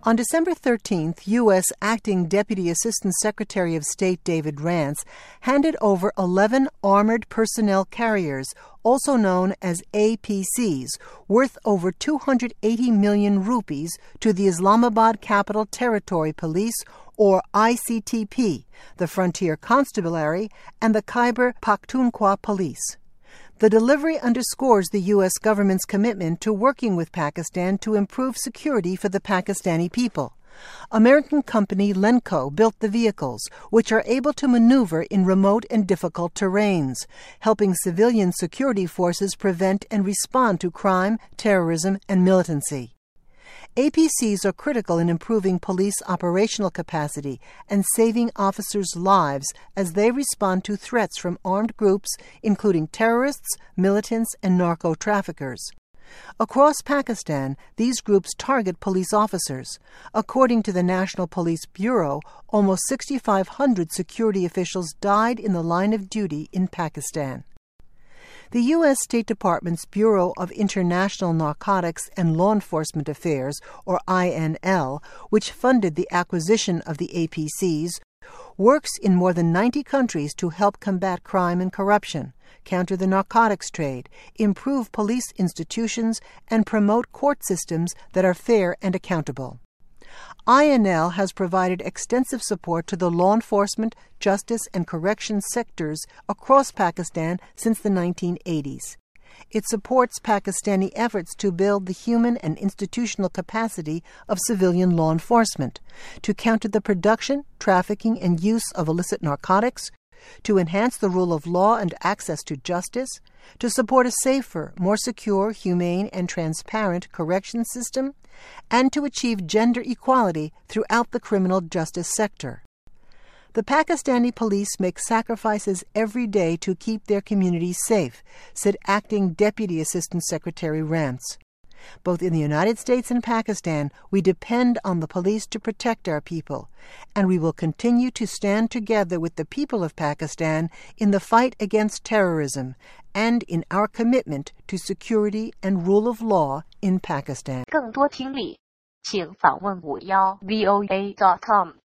On December 13th, U.S. Acting Deputy Assistant Secretary of State David Rance handed over 11 armored personnel carriers, also known as APCs, worth over 280 million rupees to the Islamabad Capital Territory Police, or ICTP, the Frontier Constabulary, and the Khyber Pakhtunkhwa Police. The delivery underscores the U.S. government's commitment to working with Pakistan to improve security for the Pakistani people. American company Lenco built the vehicles, which are able to maneuver in remote and difficult terrains, helping civilian security forces prevent and respond to crime, terrorism, and militancy. APCs are critical in improving police operational capacity and saving officers' lives as they respond to threats from armed groups, including terrorists, militants, and narco-traffickers. Across Pakistan, these groups target police officers. According to the National Police Bureau, almost 6,500 security officials died in the line of duty in Pakistan. The U.S. State Department's Bureau of International Narcotics and Law Enforcement Affairs, or INL, which funded the acquisition of the APCs, works in more than 90 countries to help combat crime and corruption, counter the narcotics trade, improve police institutions, and promote court systems that are fair and accountable. INL has provided extensive support to the law enforcement, justice, and corrections sectors across Pakistan since the 1980s. It supports Pakistani efforts to build the human and institutional capacity of civilian law enforcement, to counter the production, trafficking, and use of illicit narcotics, to enhance the rule of law and access to justice, to support a safer, more secure, humane, and transparent corrections system, and to achieve gender equality throughout the criminal justice sector. The Pakistani police make sacrifices every day to keep their communities safe, said Acting Deputy Assistant Secretary Rance. Both in the United States and Pakistan, we depend on the police to protect our people, and we will continue to stand together with the people of Pakistan in the fight against terrorism and in our commitment to security and rule of law in Pakistan. 更多听力，请访问51voa.com。